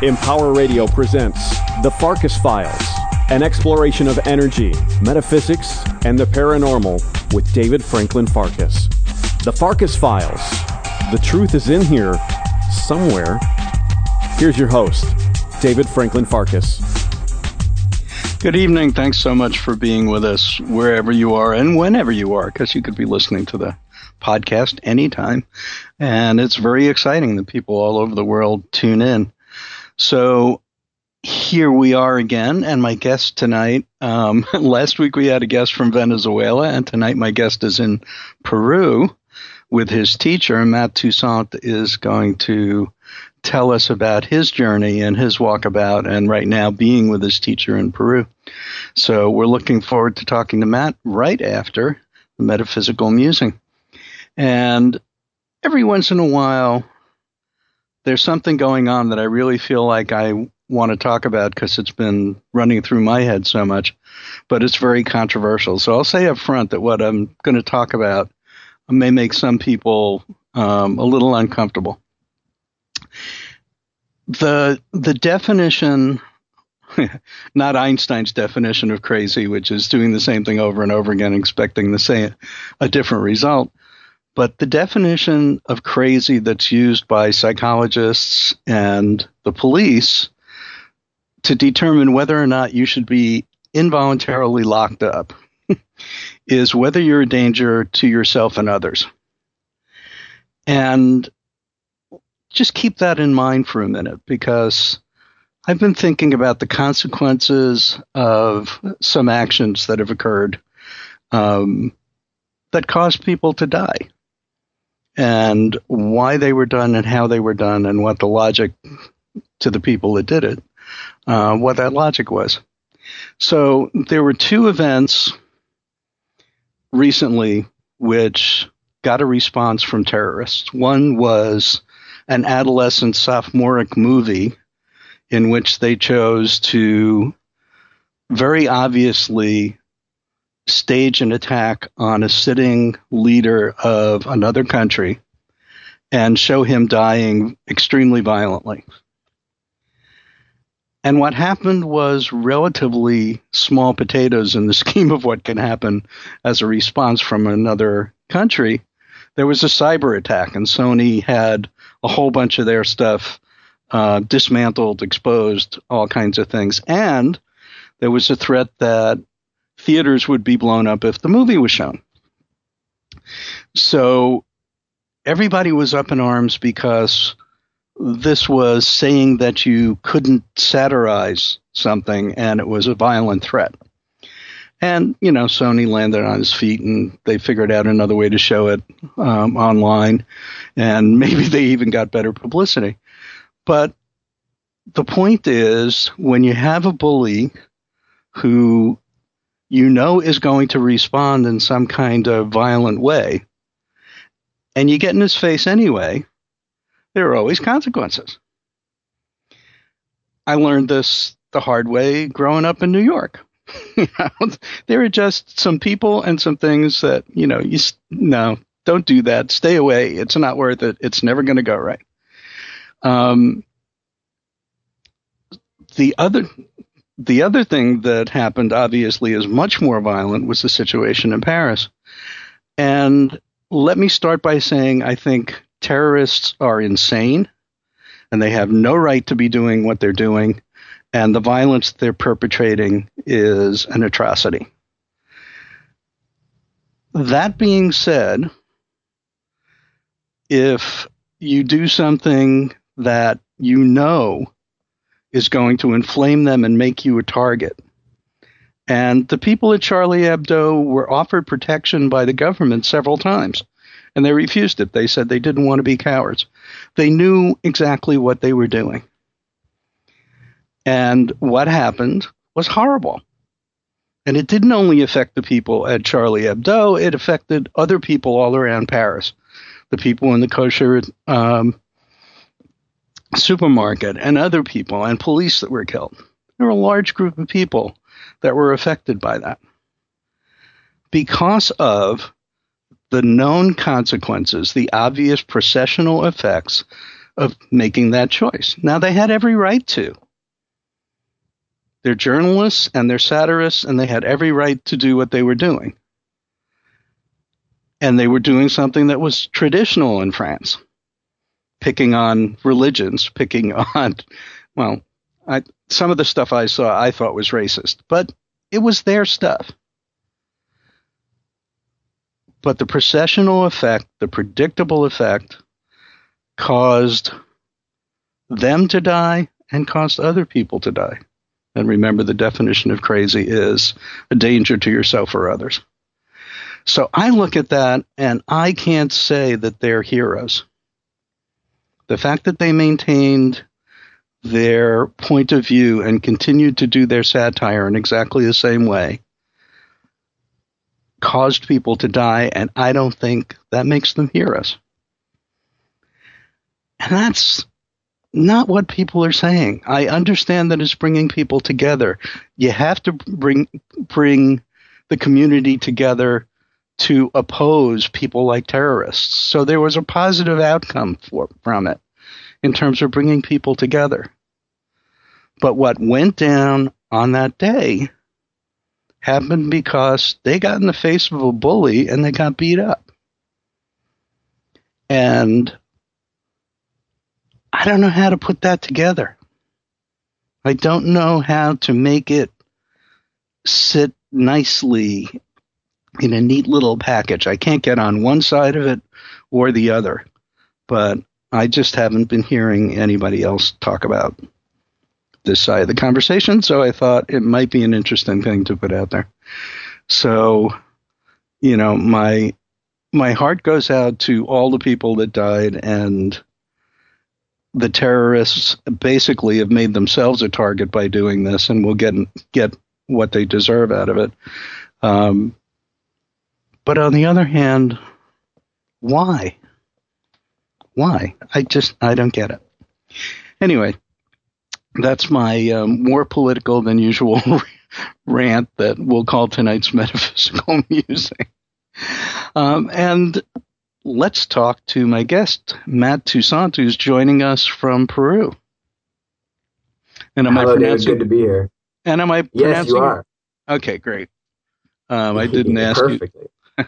Empower Radio presents The Farkas Files, an exploration of energy, metaphysics, and the paranormal with David Franklin Farkas. The Farkas Files. The truth is in here somewhere. Here's your host, David Franklin Farkas. Good evening. Thanks so much for being with us wherever you are and whenever you are, because you could be listening to the podcast anytime. And it's very exciting that people all over the world tune in. So here we are again, and my guest tonight, last week we had a guest from Venezuela, and tonight my guest is in Peru with his teacher. Matt Toussaint is going to tell us about his journey and his walkabout, and right now being with his teacher in Peru. So we're looking forward to talking to Matt right after the metaphysical musing. And every once in a while, there's something going on that I really feel like I want to talk about because it's been running through my head so much, but it's very controversial. So I'll say up front that what I'm going to talk about may make some people a little uncomfortable. The definition, not Einstein's definition of crazy, which is doing the same thing over and over again, expecting a different result. But the definition of crazy that's used by psychologists and the police to determine whether or not you should be involuntarily locked up is whether you're a danger to yourself and others. And just keep that in mind for a minute, because I've been thinking about the consequences of some actions that have occurred that caused people to die, and why they were done and how they were done, and what the logic to the people that did it, what that logic was. So there were two events recently which got a response from terrorists. One was an adolescent sophomoric movie in which they chose to very obviously stage an attack on a sitting leader of another country and show him dying extremely violently. And what happened was relatively small potatoes in the scheme of what can happen as a response from another country. There was a cyber attack, and Sony had a whole bunch of their stuff dismantled, exposed, all kinds of things. And there was a threat that theaters would be blown up if the movie was shown. So everybody was up in arms because this was saying that you couldn't satirize something, and it was a violent threat. And, Sony landed on his feet, and they figured out another way to show it online, and maybe they even got better publicity. But the point is, when you have a bully who is going to respond in some kind of violent way, and you get in his face anyway, there are always consequences. I learned this the hard way growing up in New York. There are just some people and some things that, no, don't do that. Stay away. It's not worth it. It's never going to go right. The other thing that happened, obviously, is much more violent, was the situation in Paris. And let me start by saying I think terrorists are insane, and they have no right to be doing what they're doing, and the violence they're perpetrating is an atrocity. That being said, if you do something that is going to inflame them and make you a target. And the people at Charlie Hebdo were offered protection by the government several times, and they refused it. They said they didn't want to be cowards. They knew exactly what they were doing. And what happened was horrible. And it didn't only affect the people at Charlie Hebdo, it affected other people all around Paris. The people in the kosher supermarket and other people and police that were killed. There were a large group of people that were affected by that because of the known consequences, the obvious processional effects of making that choice. Now, they had every right to. They're journalists and they're satirists, and they had every right to do what they were doing. And they were doing something that was traditional in France, picking on religions, picking on, well, some of the stuff I saw I thought was racist, but it was their stuff. But the processional effect, the predictable effect, caused them to die and caused other people to die. And remember, the definition of crazy is a danger to yourself or others. So I look at that and I can't say that they're heroes. The fact that they maintained their point of view and continued to do their satire in exactly the same way caused people to die, and I don't think that makes them heroes. And that's not what people are saying. I understand that it's bringing people together. You have to bring the community together to oppose people like terrorists. So there was a positive outcome from it in terms of bringing people together. But what went down on that day happened because they got in the face of a bully and they got beat up. And I don't know how to put that together. I don't know how to make it sit nicely in a neat little package. I can't get on one side of it or the other, but I just haven't been hearing anybody else talk about this side of the conversation, so I thought it might be an interesting thing to put out there. So, you know, my heart goes out to all the people that died, and the terrorists basically have made themselves a target by doing this, and will get what they deserve out of it. But on the other hand, why? Why? I don't get it. Anyway, that's my more political than usual rant that we'll call tonight's metaphysical musing. And let's talk to my guest, Matt Toussaint, who's joining us from Peru. And Hello, David. Good to be here. And am I pronouncing? Yes, you are. Okay, great. I didn't ask perfectly. you.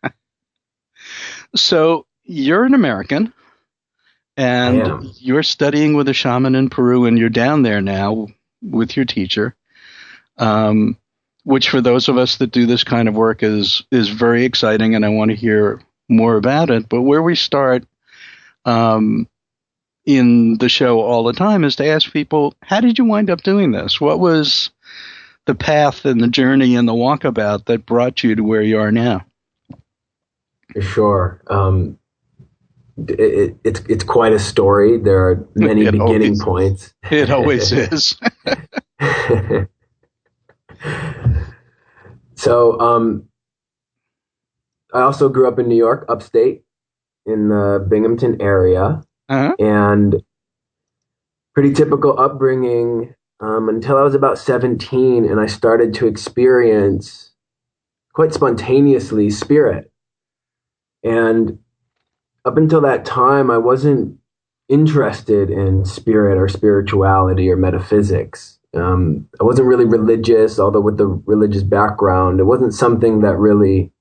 So you're an American, and you're studying with a shaman in Peru, and you're down there now with your teacher, which for those of us that do this kind of work is very exciting, and I want to hear more about it. But where we start in the show all the time is to ask people, how did you wind up doing this? What was the path and the journey and the walkabout that brought you to where you are now? Sure. It's quite a story. There are many beginning points. It always is. So, I also grew up in New York, upstate, in the Binghamton area, and pretty typical upbringing until I was about 17, and I started to experience quite spontaneously spirit. And up until that time, I wasn't interested in spirit or spirituality or metaphysics. I wasn't really religious, although with the religious background, it wasn't something that really,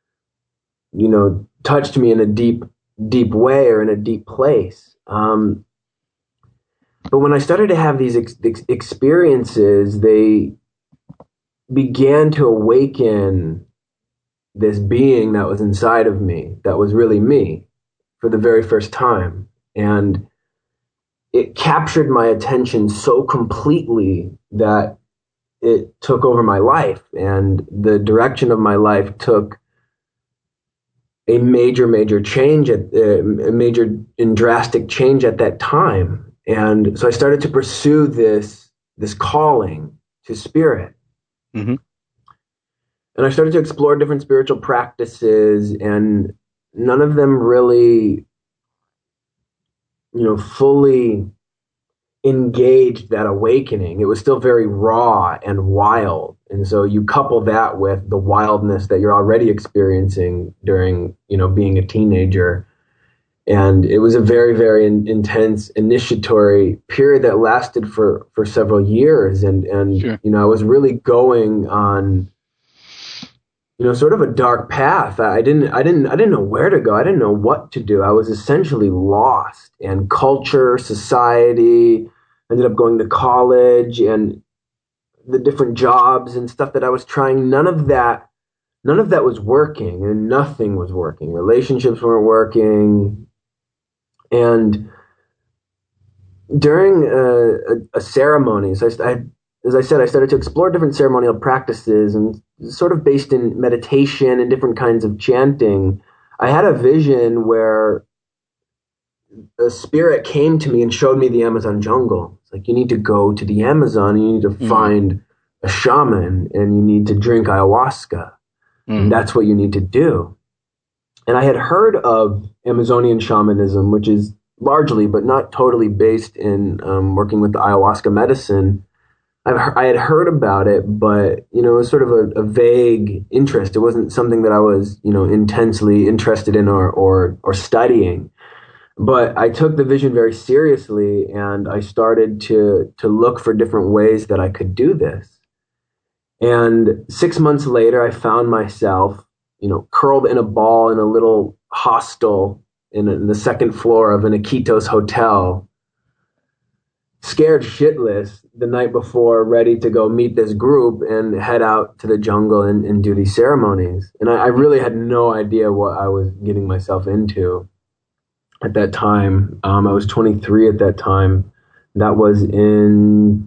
touched me in a deep way or in a deep place. But when I started to have these experiences, they began to awaken this being that was inside of me, that was really me, for the very first time. And it captured my attention so completely that it took over my life, and the direction of my life took a major change, a major and drastic change at that time. And so I started to pursue this calling to spirit. Mm-hmm. And I started to explore different spiritual practices, and none of them really, fully engaged that awakening. It was still very raw and wild. And so you couple that with the wildness that you're already experiencing during, being a teenager. And it was a very, very intense initiatory period that lasted for several years. And Sure. I was really going on, sort of a dark path. I didn't know where to go. I didn't know what to do. I was essentially lost. And culture, society, ended up going to college, and the different jobs and stuff that I was trying, none of that was working, and nothing was working. Relationships weren't working. And during a ceremony, so as I said, I started to explore different ceremonial practices, and sort of based in meditation and different kinds of chanting. I had a vision where a spirit came to me and showed me the Amazon jungle. It's like, you need to go to the Amazon, and you need to find a shaman, and you need to drink ayahuasca. And that's what you need to do. And I had heard of Amazonian shamanism, which is largely, but not totally, based in working with the ayahuasca medicine. I had heard about it, but, it was sort of a vague interest. It wasn't something that I was, intensely interested in or studying. But I took the vision very seriously, and I started to look for different ways that I could do this. And 6 months later, I found myself, curled in a ball in a little hostel in the second floor of an Iquitos hotel, scared shitless the night before, ready to go meet this group and head out to the jungle and do these ceremonies. And I really had no idea what I was getting myself into at that time. I was 23 at that time. That was in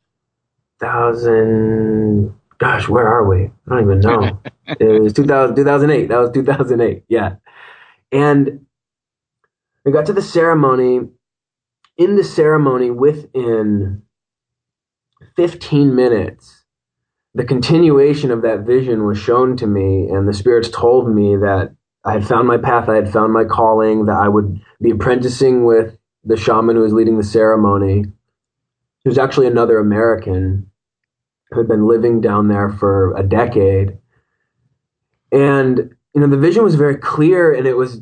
2000. Gosh, where are we? I don't even know. It was 2008. That was 2008. Yeah. And I got to the ceremony. In the ceremony, within 15 minutes, the continuation of that vision was shown to me, and the spirits told me that I had found my path, I had found my calling, that I would be apprenticing with the shaman who was leading the ceremony. He was actually another American who had been living down there for a decade. And, the vision was very clear, and it was,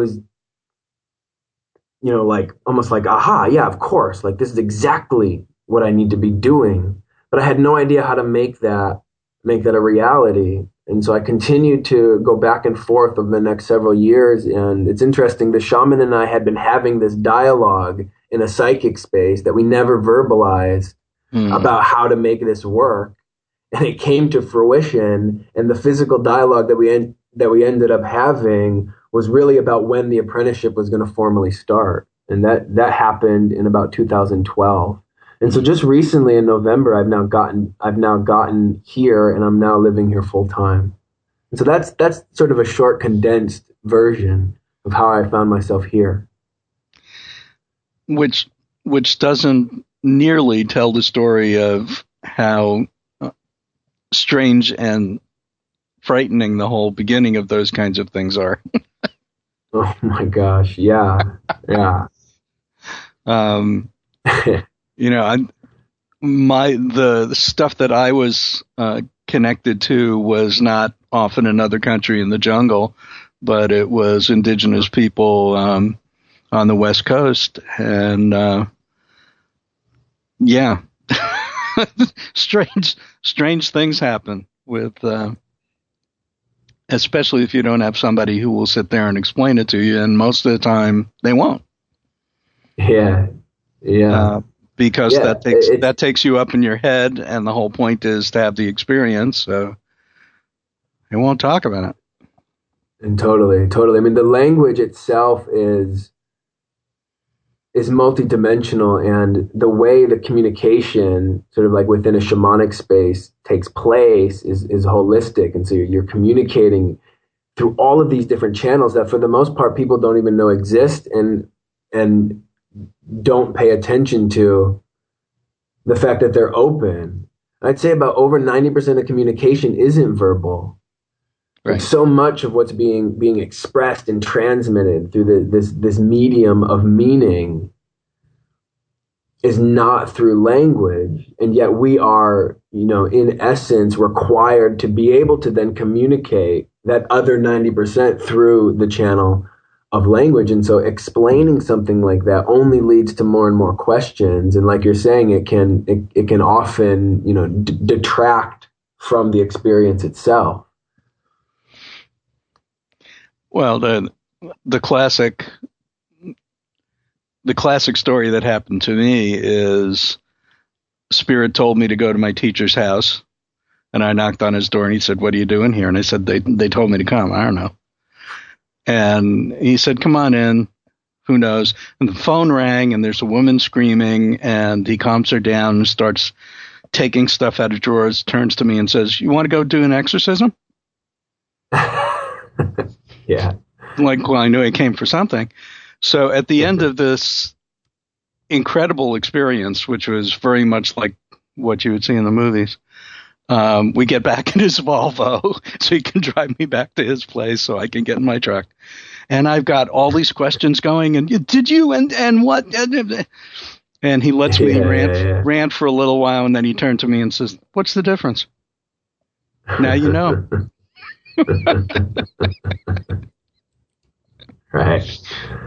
like, almost like, aha, yeah, of course, like, this is exactly what I need to be doing. But I had no idea how to make that a reality. And so I continued to go back and forth over the next several years. And it's interesting, the shaman and I had been having this dialogue in a psychic space that we never verbalized about how to make this work. And it came to fruition. And the physical dialogue that we ended up having was really about when the apprenticeship was going to formally start. And that happened in about 2012. And so just recently in November, I've now gotten here, and I'm now living here full time. And so that's sort of a short, condensed version of how I found myself here. Which doesn't nearly tell the story of how strange and frightening the whole beginning of those kinds of things are. Oh my gosh, yeah. The stuff that I was connected to was not off in another country in the jungle, but it was indigenous people on the West Coast, and strange things happen with, especially if you don't have somebody who will sit there and explain it to you, and most of the time they won't. Yeah. Because that takes you up in your head, and the whole point is to have the experience. So they won't talk about it. And totally. I mean, the language itself is multidimensional, and the way the communication, sort of like within a shamanic space, takes place is holistic. And so you're communicating through all of these different channels that, for the most part, people don't even know exist, and don't pay attention to the fact that they're open. I'd say about over 90% of communication isn't verbal. Right. Like, so much of what's being expressed and transmitted through this medium of meaning is not through language, and yet we are, in essence, required to be able to then communicate that other 90% through the channel of language. And so explaining something like that only leads to more and more questions. And like you're saying, it can often, detract from the experience itself. Well, the classic story that happened to me is Spirit told me to go to my teacher's house, and I knocked on his door, and he said, "What are you doing here?" And I said, they told me to come. I don't know. And he said, "Come on in. Who knows?" And the phone rang, and there's a woman screaming, and he calms her down and starts taking stuff out of drawers, turns to me and says, "You want to go do an exorcism?" Yeah. Like, well, I knew I came for something. So at the end of this incredible experience, which was very much like what you would see in the movies, we get back in his Volvo so he can drive me back to his place so I can get in my truck. And I've got all these questions going, and did you, and what? And he lets me rant for a little while, and then he turned to me and says, "What's the difference? Now you know." Right.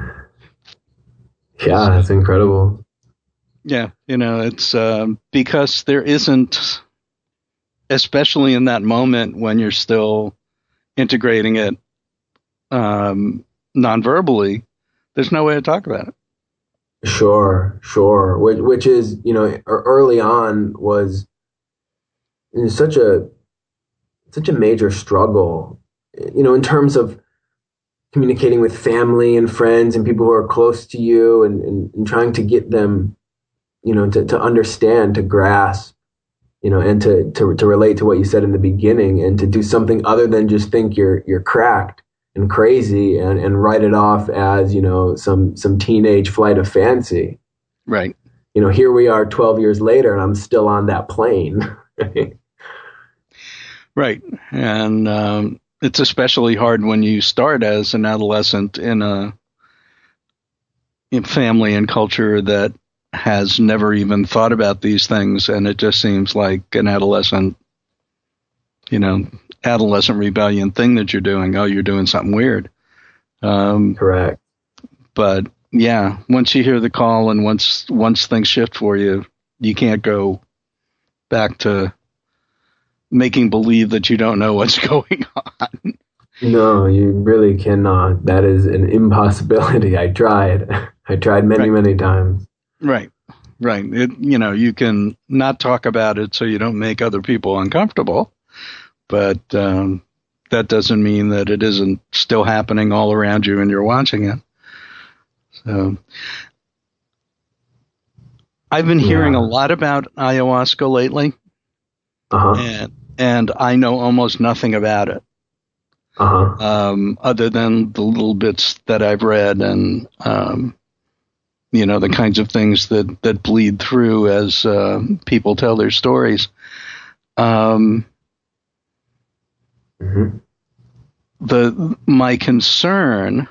Yeah, that's incredible. Yeah, it's because there isn't, especially in that moment when you're still integrating it non-verbally, there's no way to talk about it. Sure. Which is, early on was such a major struggle, in terms of communicating with family and friends and people who are close to you, and trying to get them, to understand, to grasp, and to relate to what you said in the beginning, and to do something other than just think you're cracked and crazy and write it off as, some teenage flight of fancy. Right. Here we are 12 years later, and I'm still on that plane. Right. And it's especially hard when you start as an adolescent in family and culture that has never even thought about these things, and it just seems like an adolescent rebellion thing that you're doing. Oh, you're doing something weird. Correct. But yeah, once you hear the call and once things shift for you, you can't go back to making believe that you don't know what's going on. No, you really cannot. That is an impossibility. I tried many times. Right. You can not talk about it so you don't make other people uncomfortable, but that doesn't mean that it isn't still happening all around you and you're watching it. So I've been hearing a lot about ayahuasca lately. Uh-huh. And I know almost nothing about it. Uh-huh. Other than the little bits that I've read and, the kinds of things that bleed through as people tell their stories. Mm-hmm. My concern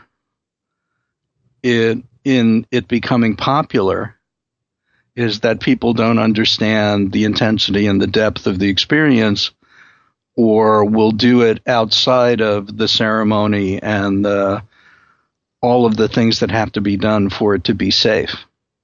in it becoming popular is that people don't understand the intensity and the depth of the experience, or will do it outside of the ceremony and all of the things that have to be done for it to be safe.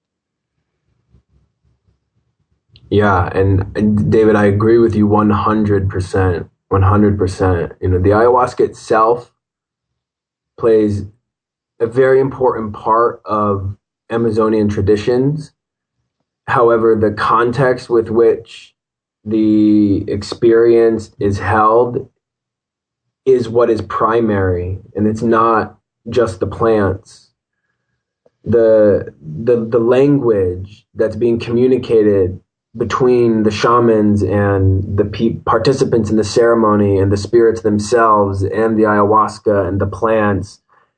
Yeah, and David, I agree with you 100%. 100%. The ayahuasca itself plays a very important part of Amazonian traditions. However, the context with which the experience is held is what is primary, and it's not just the plants. The language that's being communicated between the shamans and the participants in the ceremony and the spirits themselves and the ayahuasca and the plants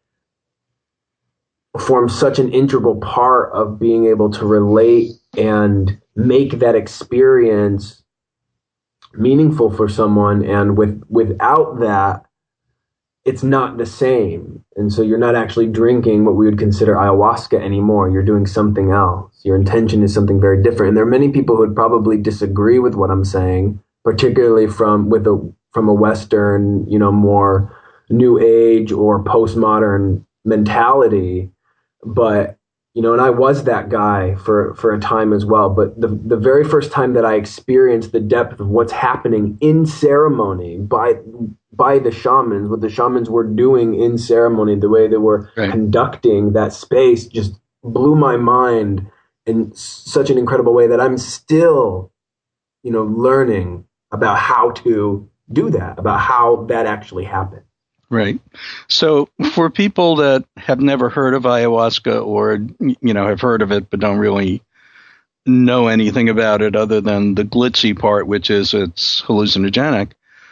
form such an integral part of being able to relate and make that experience meaningful for someone. And without that, it's not the same. And so you're not actually drinking what we would consider ayahuasca anymore. You're doing something else. Your intention is something very different. And there are many people who would probably disagree with what I'm saying, particularly from a Western, more new age or postmodern mentality, but and I was that guy for a time as well. But the very first time that I experienced the depth of what's happening in ceremony by the shamans, what the shamans were doing in ceremony, the way they were conducting that space just blew my mind in such an incredible way that I'm still, learning about how to do that, about how that actually happened. Right. So for people that have never heard of ayahuasca or, have heard of it but don't really know anything about it other than the glitzy part, which is it's hallucinogenic,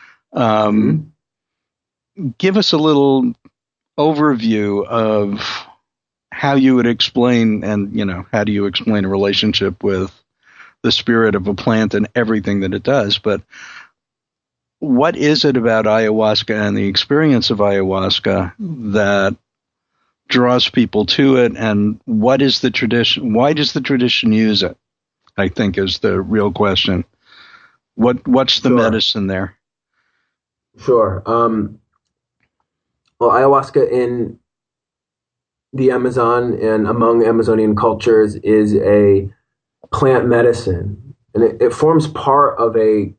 give us a little overview of how you would explain and, how do you explain a relationship with the spirit of a plant and everything that it does. But what is it about ayahuasca and the experience of ayahuasca that draws people to it, and what is the tradition? Why does the tradition use it? I think is the real question. What's the medicine there? Sure. Well, ayahuasca in the Amazon and among Amazonian cultures is a plant medicine, and it forms part of a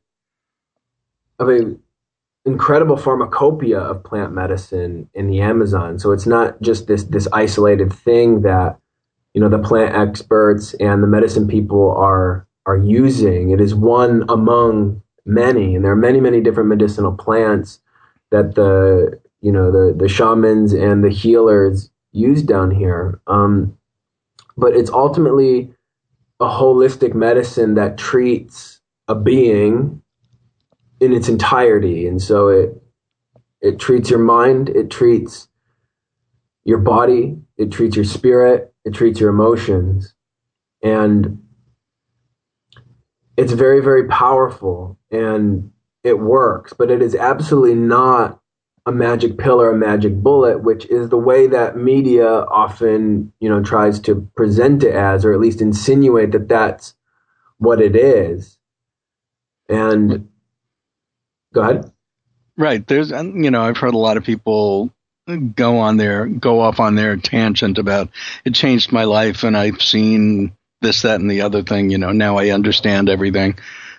incredible pharmacopoeia of plant medicine in the Amazon. So it's not just this isolated thing that the plant experts and the medicine people are using. It is one among many, and there are many different medicinal plants that the shamans and the healers use down here. But it's ultimately a holistic medicine that treats a being in its entirety. And so it treats your mind, it treats your body, it treats your spirit, it treats your emotions. And it's very, very powerful, and it works, but it is absolutely not a magic pill or a magic bullet, which is the way that media often, tries to present it as, or at least insinuate that that's what it is. And go ahead. Right. There's, I've heard a lot of people go off on their tangent about it changed my life and I've seen this, that, and the other thing, now I understand everything,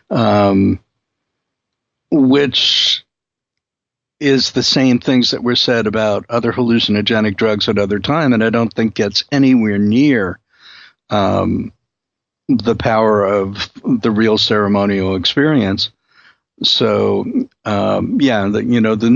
which is the same things that were said about other hallucinogenic drugs at other time, and I don't think gets anywhere near the power of the real ceremonial experience. So, the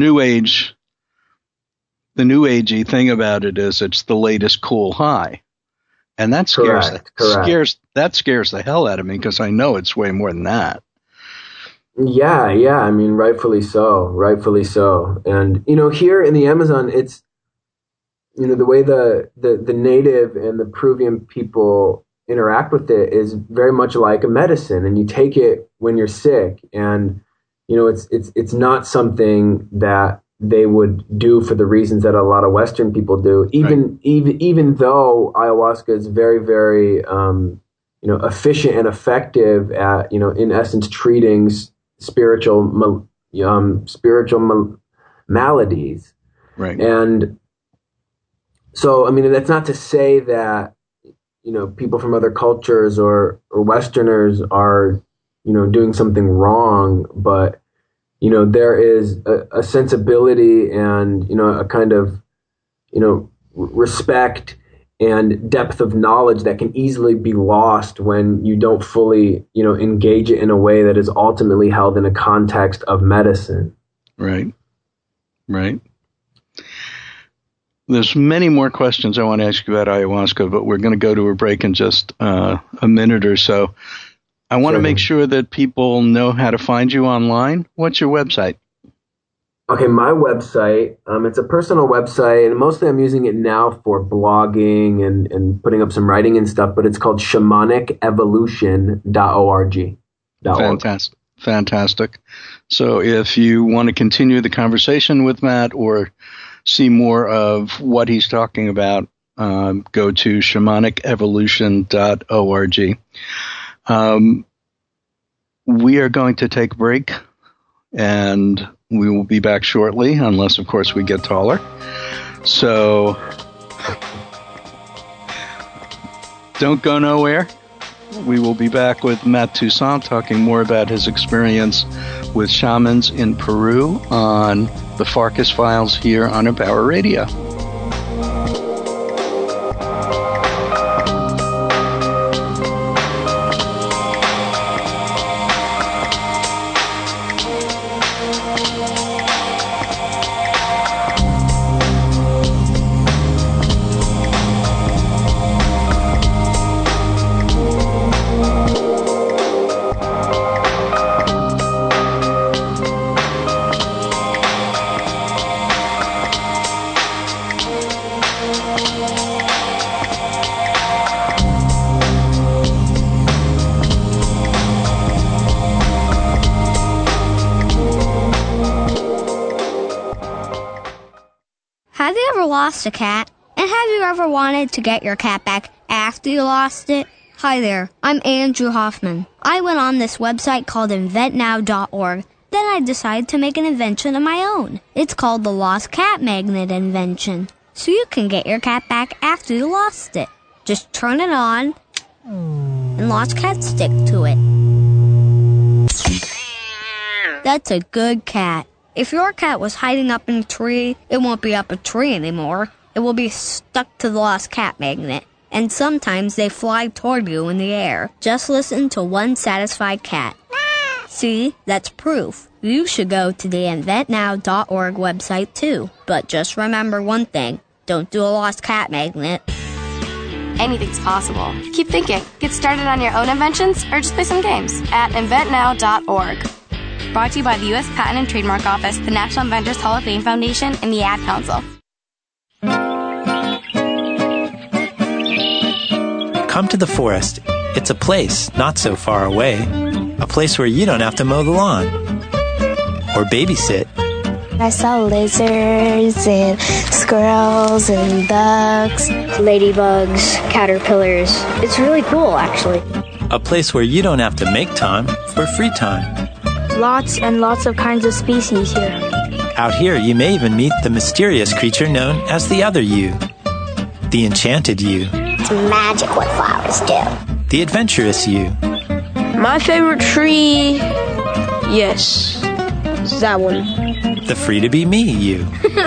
new agey thing about it is it's the latest cool high, and that scares the hell out of me because I know it's way more than that. Yeah. I mean, rightfully so. And here in the Amazon, it's the way the native and the Peruvian people interact with it is very much like a medicine, and you take it when you're sick, and it's not something that they would do for the reasons that a lot of Western people do. Even though ayahuasca is very, very efficient and effective at in essence treating spiritual maladies. Right. And so, I mean, that's not to say that people from other cultures or Westerners are doing something wrong, but there is a sensibility and a kind of respect and depth of knowledge that can easily be lost when you don't fully engage it in a way that is ultimately held in a context of medicine. Right. There's many more questions I want to ask you about ayahuasca, but we're going to go to a break in just a minute or so. I want to make sure that people know how to find you online. What's your website? Okay, my website, it's a personal website, and mostly I'm using it now for blogging and putting up some writing and stuff, but it's called shamanicevolution.org. Fantastic. So if you want to continue the conversation with Matt or see more of what he's talking about, go to shamanicevolution.org. We are going to take a break, and we will be back shortly, unless, of course, we get taller. So Don't go nowhere. We will be back with Matt Toussaint talking more about his experience with shamans in Peru on the Farkas Files here on Empower Radio. Have you ever lost a cat? And have you ever wanted to get your cat back after you lost it? Hi there, I'm Andrew Hoffman. I went on this website called inventnow.org. Then I decided to make an invention of my own. It's called the Lost Cat Magnet Invention. So you can get your cat back after you lost it. Just turn it on, and lost cats stick to it. That's a good cat. If your cat was hiding up in a tree, it won't be up a tree anymore. It will be stuck to the lost cat magnet. And sometimes they fly toward you in the air. Just listen to one satisfied cat. See, that's proof. You should go to the inventnow.org website too. But just remember one thing. Don't do a lost cat magnet. Anything's possible. Keep thinking. Get started on your own inventions or just play some games at inventnow.org. Brought to you by the U.S. Patent and Trademark Office, the National Inventors Hall of Fame Foundation, and the Ad Council. Come to the forest. It's a place not so far away. A place where you don't have to mow the lawn or babysit. I saw lizards and squirrels and bugs, ladybugs, caterpillars. It's really cool, actually. A place where you don't have to make time for free time. Lots and lots of kinds of species here. Out here, you may even meet the mysterious creature known as the other you. The enchanted you. It's magic what flowers do. The adventurous you. My favorite tree, yes, is that one. The free-to-be-me you.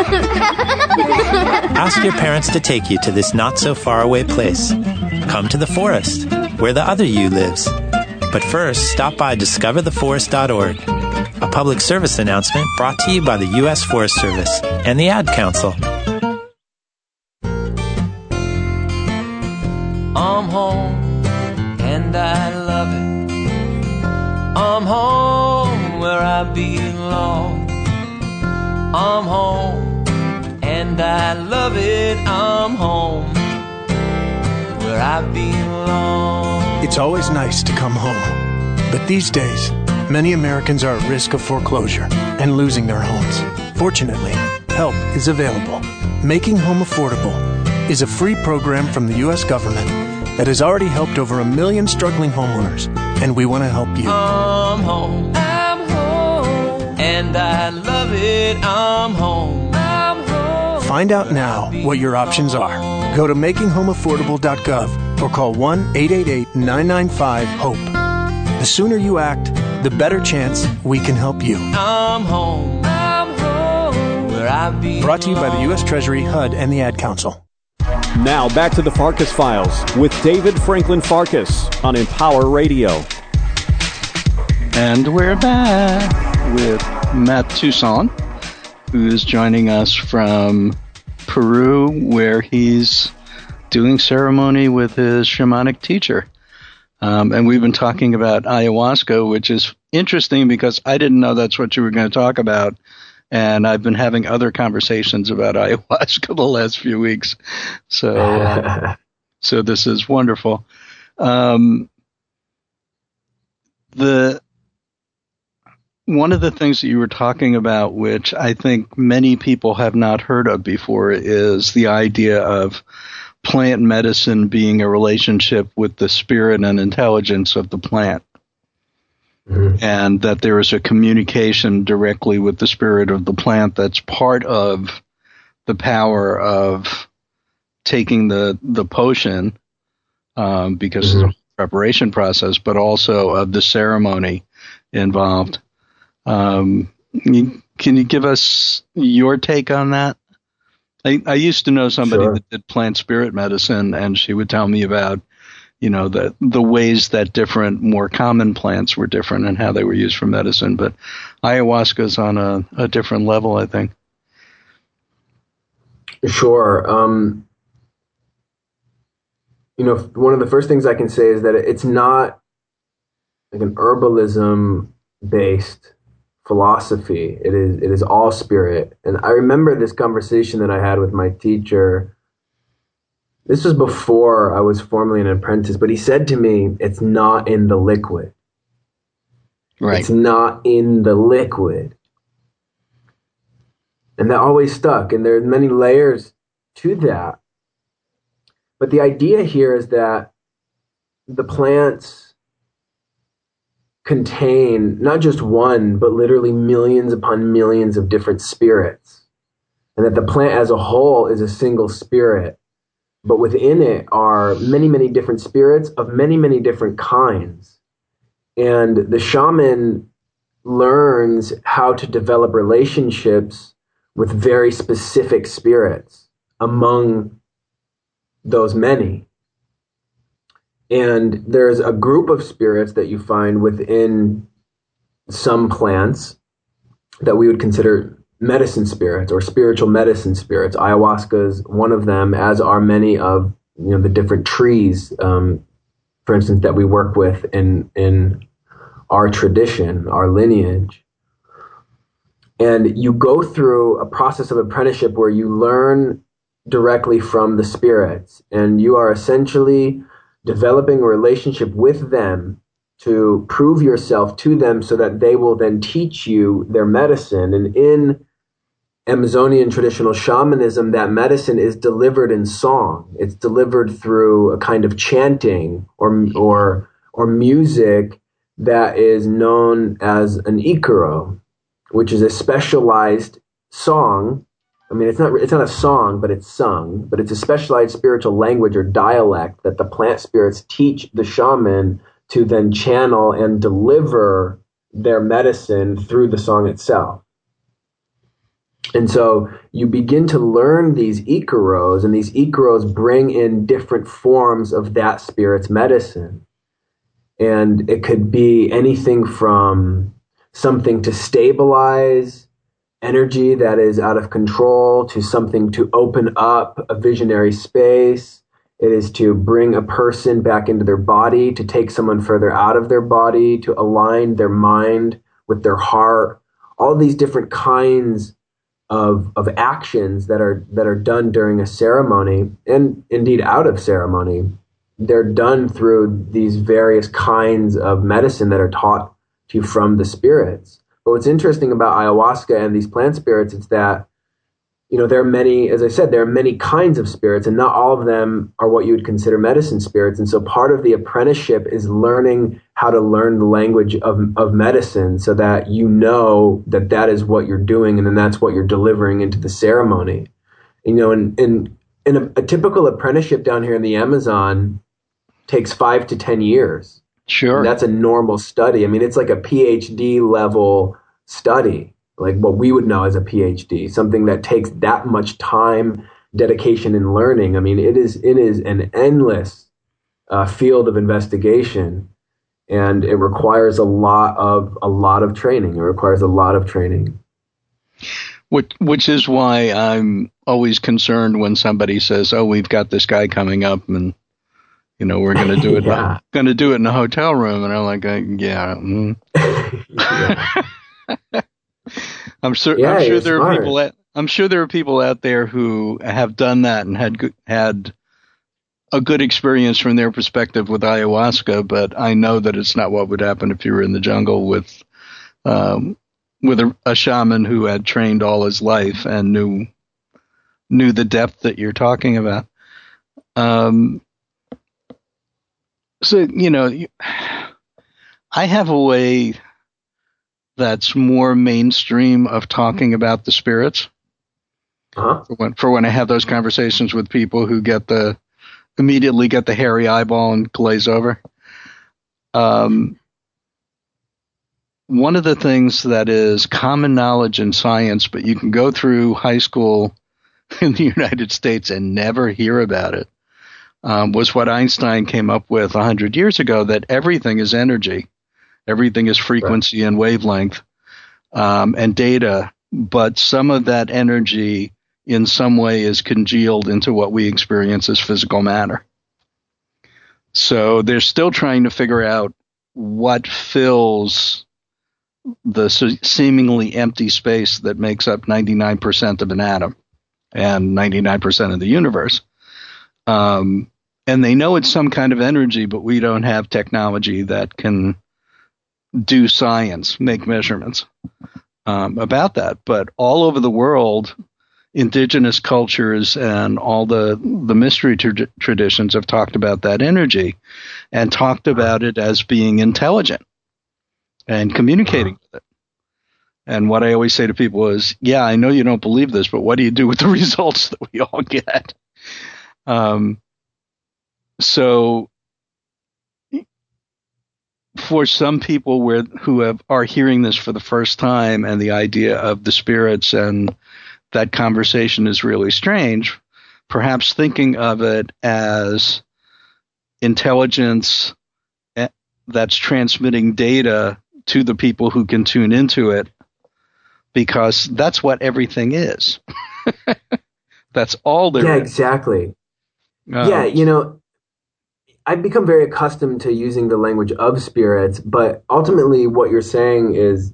Ask your parents to take you to this not-so-far-away place. Come to the forest, where the other you lives. But first, stop by discovertheforest.org, a public service announcement brought to you by the U.S. Forest Service and the Ad Council. I'm home, and I love it. I'm home where I belong. I'm home, and I love it. I'm home where I belong. It's always nice to come home. But these days, many Americans are at risk of foreclosure and losing their homes. Fortunately, help is available. Making Home Affordable is a free program from the U.S. government that has already helped over 1 million struggling homeowners, and we want to help you. I'm home, and I love it. I'm home. Find out now what your options are. Go to makinghomeaffordable.gov or call 1-888-995-HOPE. The sooner you act, the better chance we can help you. I'm home, where I belong. Brought to you by the U.S. Treasury, HUD, and the Ad Council. Now back to the Farkas Files with David Franklin Farkas on Empower Radio. And we're back with Matt Toussaint, who's joining us from Peru, where he's doing ceremony with his shamanic teacher. And we've been talking about ayahuasca, which is interesting because I didn't know that's what you were going to talk about. And I've been having other conversations about ayahuasca the last few weeks. So this is wonderful. One of the things that you were talking about, which I think many people have not heard of before, is the idea of plant medicine being a relationship with the spirit and intelligence of the plant. Mm-hmm. And that there is a communication directly with the spirit of the plant that's part of the power of taking the potion because of the preparation process, but also of the ceremony involved. Can you give us your take on that? I used to know somebody that did plant spirit medicine, and she would tell me about, the ways that different, more common plants were different and how they were used for medicine. But ayahuasca is on a different level, I think. Sure. One of the first things I can say is that it's not like an herbalism-based philosophy. It is all spirit. And I remember this conversation that I had with my teacher. This was before I was formally an apprentice, but he said to me, "It's not in the liquid." Right. It's not in the liquid. And that always stuck. And there are many layers to that. But the idea here is that the plants contain not just one, but literally millions upon millions of different spirits. And that the plant as a whole is a single spirit. But within it are many, many different spirits of many, many different kinds. And the shaman learns how to develop relationships with very specific spirits among those many. And there's a group of spirits that you find within some plants that we would consider medicine spirits or spiritual medicine spirits. Ayahuasca is one of them, as are many of the different trees, for instance, that we work with in our tradition, our lineage. And you go through a process of apprenticeship where you learn directly from the spirits, and you are essentially developing a relationship with them to prove yourself to them so that they will then teach you their medicine. And in Amazonian traditional shamanism, that medicine is delivered in song. It's delivered through a kind of chanting or music that is known as an ikaro, which is a specialized song. I mean, it's not a song, but it's sung, but it's a specialized spiritual language or dialect that the plant spirits teach the shaman to then channel and deliver their medicine through the song itself. And so you begin to learn these ikaros, and these ikaros bring in different forms of that spirit's medicine. And it could be anything from something to stabilize energy that is out of control to something to open up a visionary space. It is to bring a person back into their body, to take someone further out of their body, to align their mind with their heart. All these different kinds of actions that are done during a ceremony, and indeed out of ceremony, they're done through these various kinds of medicine that are taught to you from the spirits. But what's interesting about ayahuasca and these plant spirits is that, there are many, as I said, there are many kinds of spirits, and not all of them are what you would consider medicine spirits. And so part of the apprenticeship is learning how to learn the language of medicine so that that is what you're doing, and then that's what you're delivering into the ceremony. In a typical apprenticeship down here in the Amazon takes 5 to 10 years. Sure. And that's a normal study. I mean, it's like a PhD level study, like what we would know as a PhD, something that takes that much time, dedication, and learning. I mean, it is an endless field of investigation, and it requires a lot of training. It requires a lot of training. Which is why I'm always concerned when somebody says, "Oh, we've got this guy coming up, and we're going to do it. Yeah. Going to do it in a hotel room," and I'm like, "Yeah." I'm sure there are people out there who have done that and had a good experience from their perspective with ayahuasca. But I know that it's not what would happen if you were in the jungle with a shaman who had trained all his life and knew the depth that you're talking about. So, I have a way that's more mainstream of talking about the spirits. For when I have those conversations with people who immediately get the hairy eyeball and glaze over. One of the things that is common knowledge in science, but you can go through high school in the United States and never hear about it, was what Einstein came up with 100 years ago, that everything is energy. Everything is frequency and wavelength and data, but some of that energy in some way is congealed into what we experience as physical matter. So they're still trying to figure out what fills the seemingly empty space that makes up 99% of an atom and 99% of the universe. And they know it's some kind of energy, but we don't have technology that can do science, make measurements about that. But all over the world, indigenous cultures and all the mystery traditions have talked about that energy and talked about it as being intelligent and communicating with it. And what I always say to people is, yeah, I know you don't believe this, but what do you do with the results that we all get? So for some people who are hearing this for the first time and the idea of the spirits and that conversation is really strange, perhaps thinking of it as intelligence that's transmitting data to the people who can tune into it, because that's what everything is. That's all there is. Yeah, exactly. Yeah, I've become very accustomed to using the language of spirits, but ultimately what you're saying is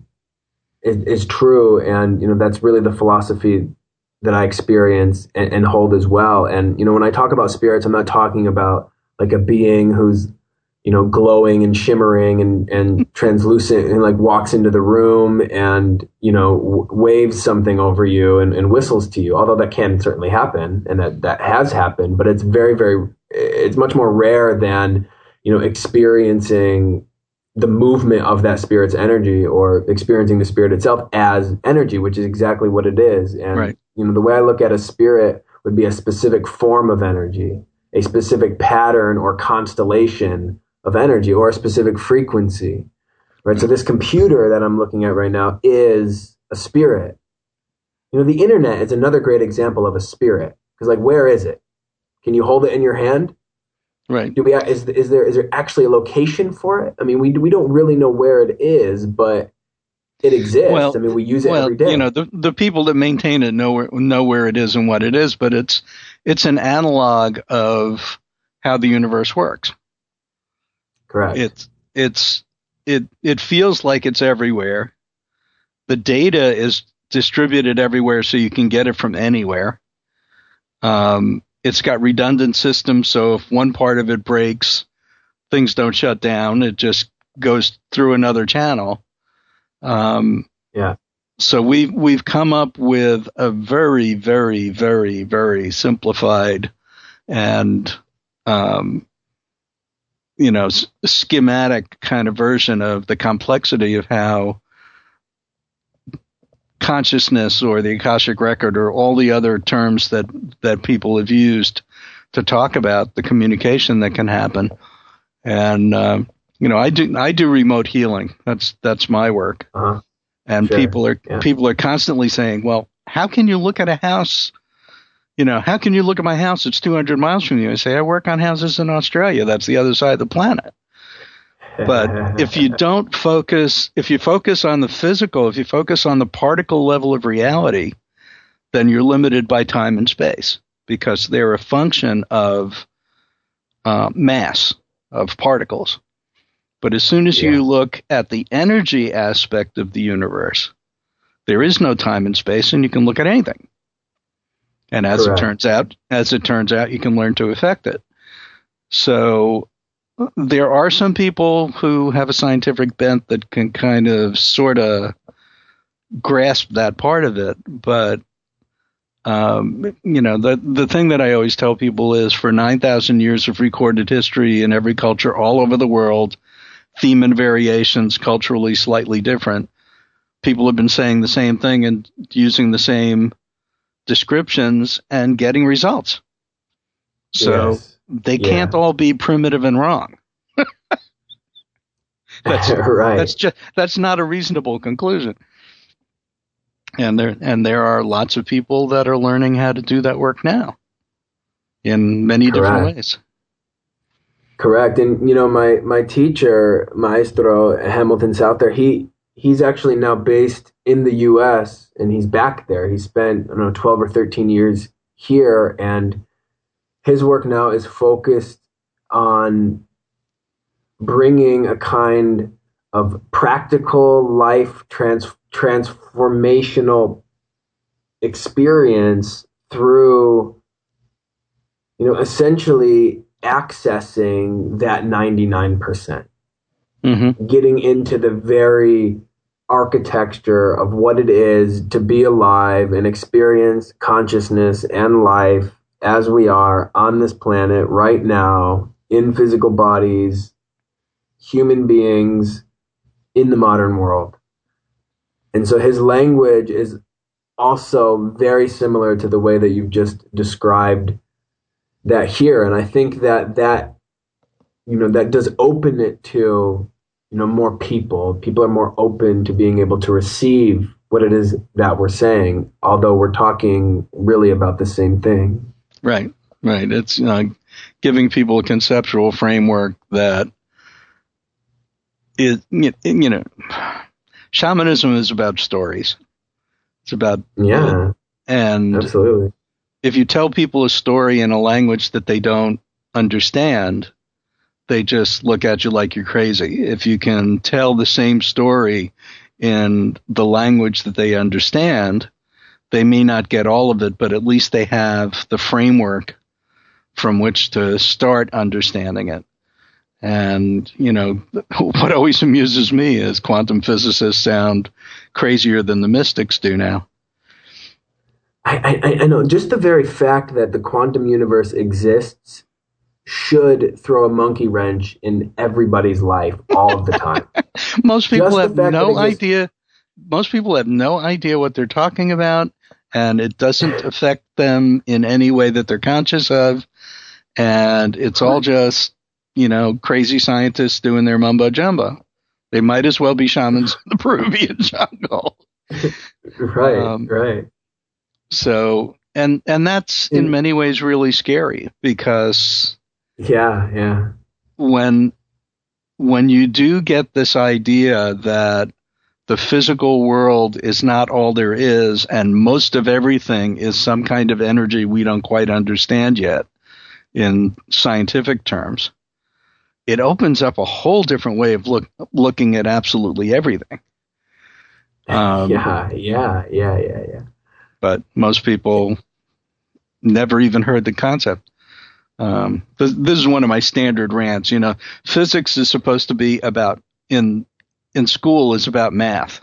true, and that's really the philosophy that I experience and hold as well. And when I talk about spirits, I'm not talking about like a being who's glowing and shimmering and translucent and like walks into the room and waves something over you and whistles to you, although that can certainly happen, and that has happened, but it's very, very, it's much more rare than experiencing the movement of that spirit's energy or experiencing the spirit itself as energy, which is exactly what it is. And the way I look at a spirit would be a specific form of energy, a specific pattern or constellation of energy, or a specific frequency, right? So this computer that I'm looking at right now is a spirit. The internet is another great example of a spirit, because like, where is it? Can you hold it in your hand? Right. Is there actually a location for it? I mean, we don't really know where it is, but it exists. Well, I mean, we use it every day. The people that maintain it know where it is and what it is, but it's an analog of how the universe works. Correct. It feels like it's everywhere. The data is distributed everywhere, so you can get it from anywhere. It's got redundant systems, so if one part of it breaks, things don't shut down. It just goes through another channel. So we've come up with a very, very, very, very simplified and schematic kind of version of the complexity of how consciousness or the Akashic Record or all the other terms that people have used to talk about the communication that can happen. And I do remote healing. That's my work. And sure. People are constantly saying, well, how can you look at a house? How can you look at my house? It's 200 miles from you. I say, I work on houses in Australia. That's the other side of the planet. But if you focus on the physical, if you focus on the particle level of reality, then you're limited by time and space, because they're a function of mass, of particles. But as soon as you look at the energy aspect of the universe, there is no time and space, and you can look at anything. And as it turns out, you can learn to affect it. So there are some people who have a scientific bent that can kind of sort of grasp that part of it. But, the thing that I always tell people is, for 9,000 years of recorded history in every culture all over the world, theme and variations culturally slightly different, people have been saying the same thing and using the same descriptions and getting results. So they can't all be primitive and wrong. Right. That's not a reasonable conclusion. And there are lots of people that are learning how to do that work now in many different ways. Correct. And my teacher, Maestro Hamilton Souther, he's actually now based in the US and he's back there. He spent 12 or 13 years here, and his work now is focused on bringing a kind of practical life transformational experience through, essentially accessing that 99%, getting into the very architecture of what it is to be alive and experience consciousness and life as we are on this planet right now, in physical bodies, human beings in the modern world. And so his language is also very similar to the way that you've just described that here. And I think that does open it to, more people. People are more open to being able to receive what it is that we're saying, although we're talking really about the same thing. Right. It's giving people a conceptual framework that is, shamanism is about stories. It's about and absolutely. If you tell people a story in a language that they don't understand, they just look at you like you're crazy. If you can tell the same story in the language that they understand, they may not get all of it, but at least they have the framework from which to start understanding it. And, what always amuses me is quantum physicists sound crazier than the mystics do now. I know. Just the very fact that the quantum universe exists should throw a monkey wrench in everybody's life all of the time. Most people have no idea. Most people have no idea what they're talking about, and it doesn't affect them in any way that they're conscious of. And it's all just, crazy scientists doing their mumbo jumbo. They might as well be shamans in the Peruvian jungle. Right. So, and that's in many ways really scary, because when you do get this idea that the physical world is not all there is, and most of everything is some kind of energy we don't quite understand yet in scientific terms, it opens up a whole different way of looking at absolutely everything. Yeah. But most people never even heard the concept. This is one of my standard rants. Physics is supposed to be about, in school, is about math.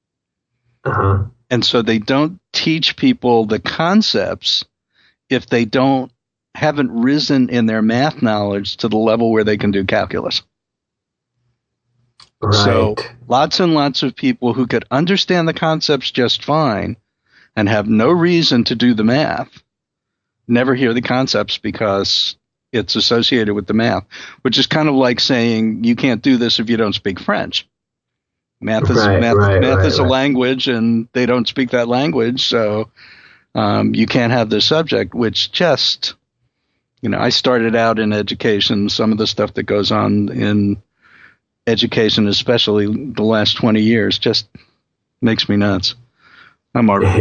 And so they don't teach people the concepts if they haven't risen in their math knowledge to the level where they can do calculus. Right. So lots and lots of people who could understand the concepts just fine and have no reason to do the math never hear the concepts because it's associated with the math, which is kind of like saying you can't do this if you don't speak French. Math is a language, and they don't speak that language, so you can't have this subject, which just, I started out in education. Some of the stuff that goes on in education, especially the last 20 years, just makes me nuts. I'm already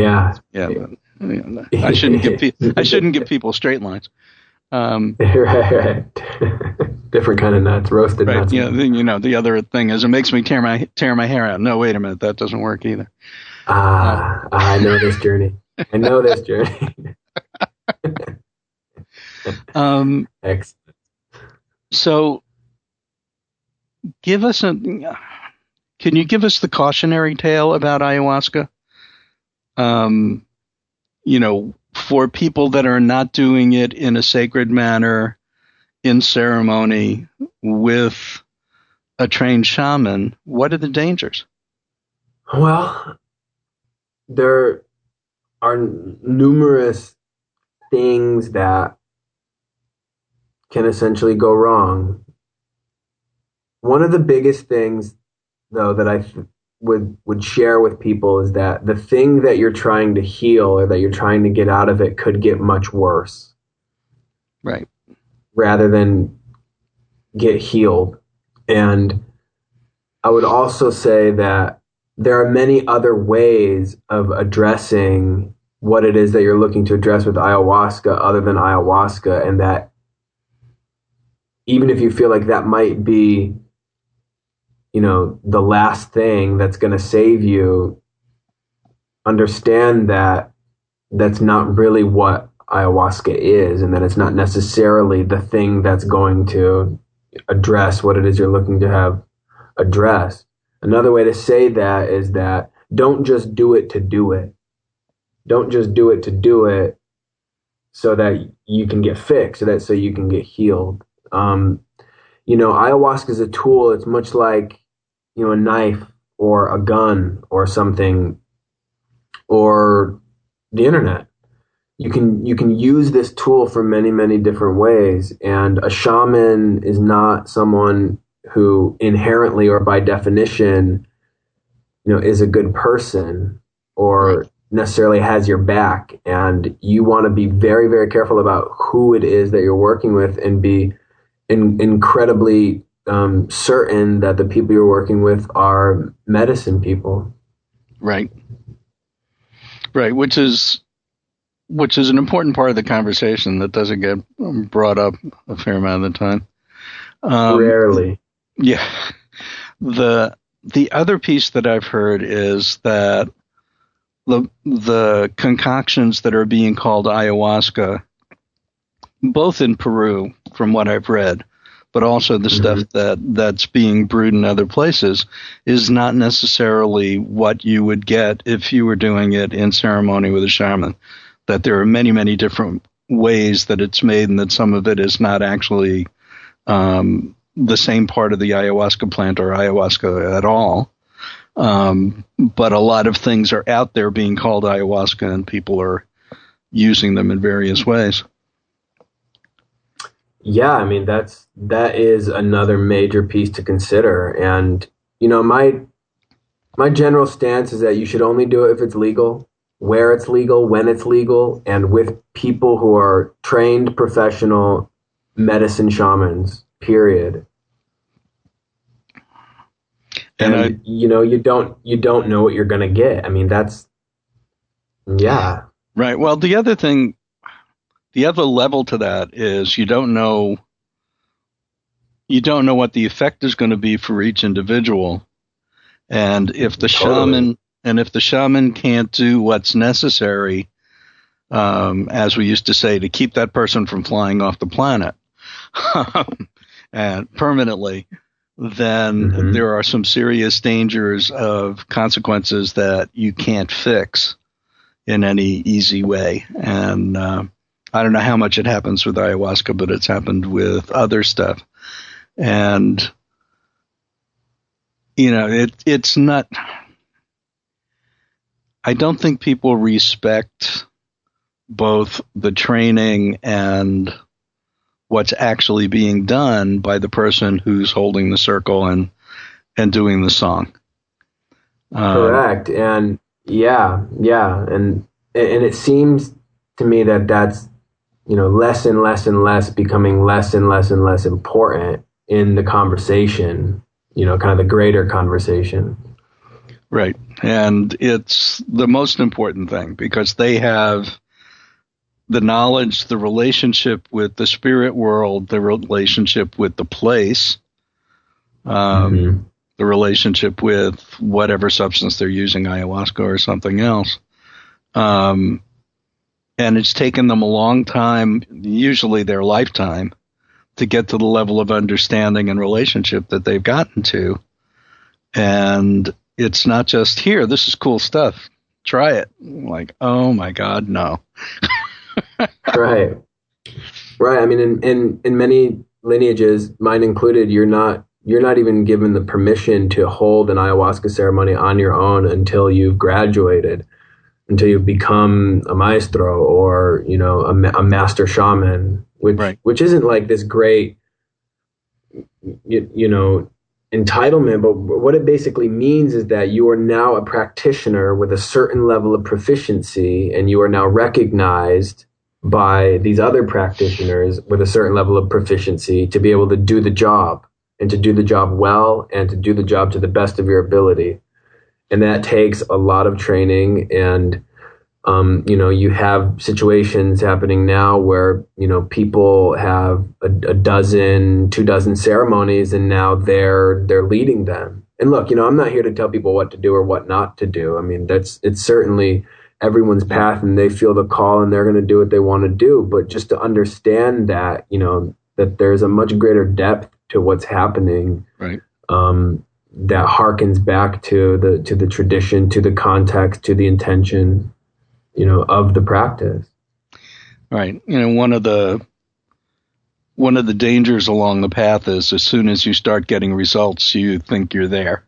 I shouldn't give people straight lines. Right. Different kind of nuts, roasted nuts. The other thing is it makes me tear my hair out. No, wait a minute, that doesn't work either. I know this journey. Excellent. So, can you give us the cautionary tale about ayahuasca? For people that are not doing it in a sacred manner, in ceremony, with a trained shaman, what are the dangers? Well, there are numerous things that can essentially go wrong. One of the biggest things, though, that I would share with people is that the thing that you're trying to heal or that you're trying to get out of it could get much worse. Right. Rather than get healed. And I would also say that there are many other ways of addressing what it is that you're looking to address with ayahuasca other than ayahuasca, and that even if you feel like that might be, the last thing that's going to save you, understand that that's not really what ayahuasca is, and that it's not necessarily the thing that's going to address what it is you're looking to have addressed. Another way to say that is that don't just do it to do it. Don't just do it to do it so that you can get fixed, so you can get healed. Ayahuasca is a tool. It's much like, a knife or a gun or something, or the internet. You can use this tool for many, many different ways. And a shaman is not someone who inherently or by definition, is a good person or necessarily has your back. And you want to be very, very careful about who it is that you're working with, and be incredibly certain that the people you're working with are medicine people. Right. Which is an important part of the conversation that doesn't get brought up a fair amount of the time. Rarely. Yeah. The other piece that I've heard is that the concoctions that are being called ayahuasca, both in Peru, from what I've read, but also the stuff that's being brewed in other places, is not necessarily what you would get if you were doing it in ceremony with a shaman. That there are many, many different ways that it's made, and that some of it is not actually the same part of the ayahuasca plant or ayahuasca at all. But a lot of things are out there being called ayahuasca, and people are using them in various ways. Yeah, I mean, that is another major piece to consider. And, my general stance is that you should only do it if it's legal, where it's legal, when it's legal, and with people who are trained professional medicine shamans, period. And you don't know what you're going to get. I mean, yeah. Right. Well, the other level to that is you don't know what the effect is going to be for each individual. And if the shaman can't do what's necessary, as we used to say, to keep that person from flying off the planet and permanently, then there are some serious dangers of consequences that you can't fix in any easy way. And I don't know how much it happens with ayahuasca, but it's happened with other stuff. And, it's not, I don't think people respect both the training and what's actually being done by the person who's holding the circle and doing the song. Correct. And yeah. And it seems to me that that's, less and less and less becoming less and less and less important in the conversation, kind of the greater conversation. Right. And it's the most important thing because they have the knowledge, the relationship with the spirit world, the relationship with the place, the relationship with whatever substance they're using, ayahuasca or something else. And it's taken them a long time, usually their lifetime, to get to the level of understanding and relationship that they've gotten to. And it's not just, here, this is cool stuff, try it. Like, oh my God, no. Right. I mean, in many lineages, mine included, you're not even given the permission to hold an ayahuasca ceremony on your own until you've graduated. until you become a maestro or, you know, a master shaman, which isn't like this great, you know, entitlement, but what it basically means is that you are now a practitioner with a certain level of proficiency, and you are now recognized by these other practitioners with a certain level of proficiency to be able to do the job, and to do the job well, and to do the job to the best of your ability. And that takes a lot of training. And you know, you have situations happening now where, you know, people have a dozen, 24 ceremonies, and now they're leading them. And look, you know, I'm not here to tell people what to do or what not to do. I mean, it's certainly everyone's path, and they feel the call and they're going to do what they want to do. But just to understand that, you know, that there's a much greater depth to what's happening. Right. That harkens back to the tradition, to the context, to the intention, you know, of the practice. Right. You know, one of the dangers along the path is as soon as you start getting results, you think you're there.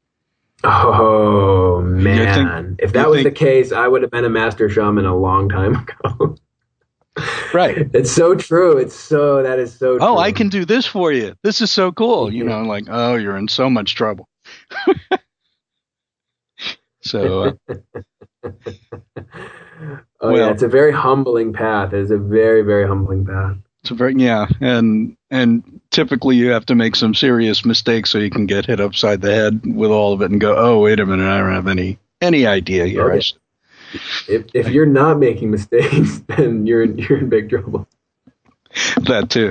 Oh man! If that was the case, I would have been a master shaman a long time ago. Right. It's so true. That is so true. Oh, I can do this for you. This is so cool. You know, like, oh, you're in so much trouble. So, yeah, it's a very humbling path. It's a very, very humbling path. It's a very, and typically you have to make some serious mistakes so you can get hit upside the head with all of it and go, oh, wait a minute, I don't have any idea here. Okay. If you're not making mistakes, then you're in big trouble. That too.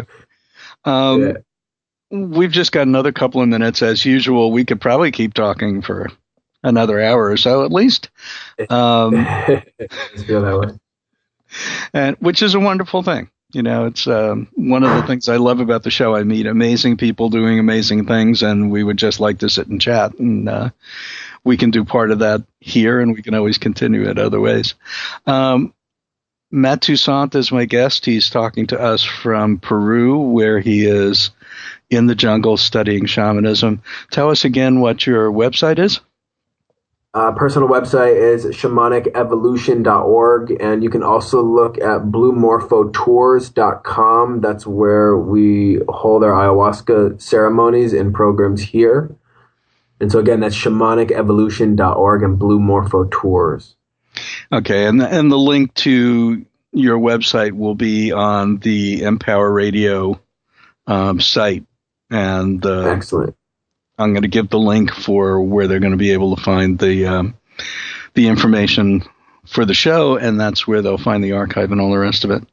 We've just got another couple of minutes. As usual, we could probably keep talking for another hour or so at least. I feel that way. And which is a wonderful thing. You know, it's one of the things I love about the show. I meet amazing people doing amazing things, and we would just like to sit and chat. And we can do part of that here, and we can always continue it other ways. Matt Toussaint is my guest. He's talking to us from Peru, where he is in the jungle studying shamanism. Tell us again what your website is. Personal website is shamanicevolution.org, and you can also look at bluemorphotours.com. That's where we hold our ayahuasca ceremonies and programs here. And so again, that's shamanicevolution.org and Blue Morpho Tours. Okay, and the link to your website will be on the Empower Radio site. And excellent. I'm going to give the link for where they're going to be able to find the information for the show, and that's where they'll find the archive and all the rest of it.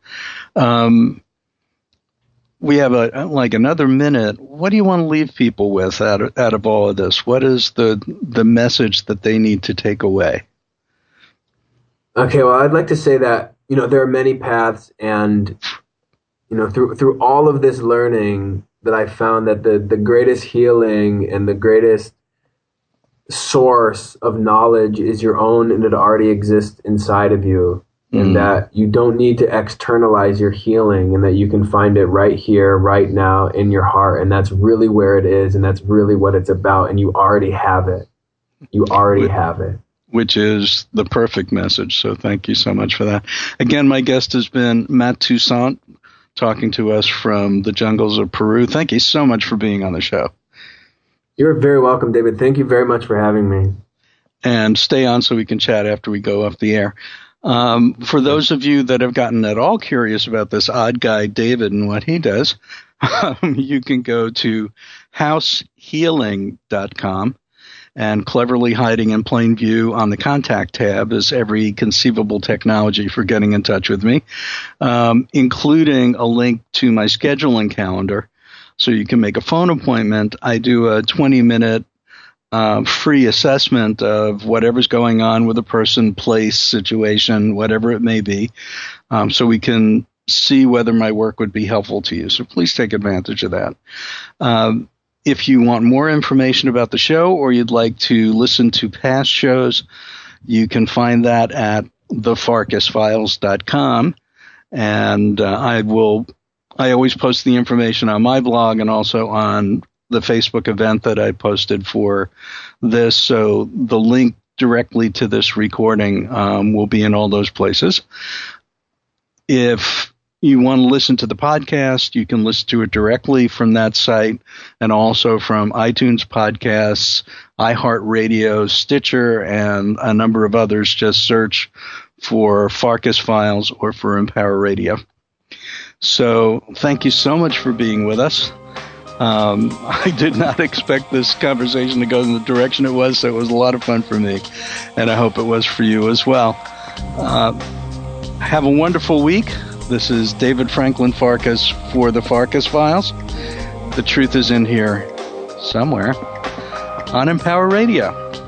We have another minute. What do you want to leave people with out of all of this? What is the message that they need to take away? Okay, well, I'd like to say that, you know, there are many paths, and, you know, through all of this learning, that I found that the greatest healing and the greatest source of knowledge is your own, and it already exists inside of you. And that you don't need to externalize your healing, and that you can find it right here, right now in your heart. And that's really where it is, and that's really what it's about. And you already have it. You already have it. Which is the perfect message. So thank you so much for that. Again, my guest has been Matt Toussaint, talking to us from the jungles of Peru. Thank you so much for being on the show. You're very welcome, David. Thank you very much for having me. And stay on so we can chat after we go off the air. For those of you that have gotten at all curious about this odd guy, David, and what he does, you can go to househealing.com. And cleverly hiding in plain view on the contact tab is every conceivable technology for getting in touch with me, including a link to my scheduling calendar so you can make a phone appointment. I do a 20-minute free assessment of whatever's going on with a person, place, situation, whatever it may be, so we can see whether my work would be helpful to you. So please take advantage of that. If you want more information about the show, or you'd like to listen to past shows, you can find that at thefarkasfiles.com. And I always post the information on my blog and also on the Facebook event that I posted for this. So the link directly to this recording will be in all those places. If you want to listen to the podcast, you can listen to it directly from that site and also from iTunes Podcasts, iHeartRadio, Stitcher, and a number of others. Just search for Farkas Files or for Empower Radio. So thank you so much for being with us. I did not expect this conversation to go in the direction it was, so it was a lot of fun for me, and I hope it was for you as well. Have a wonderful week. This is David Franklin Farkas for the Farkas Files. The truth is in here somewhere on Empower Radio.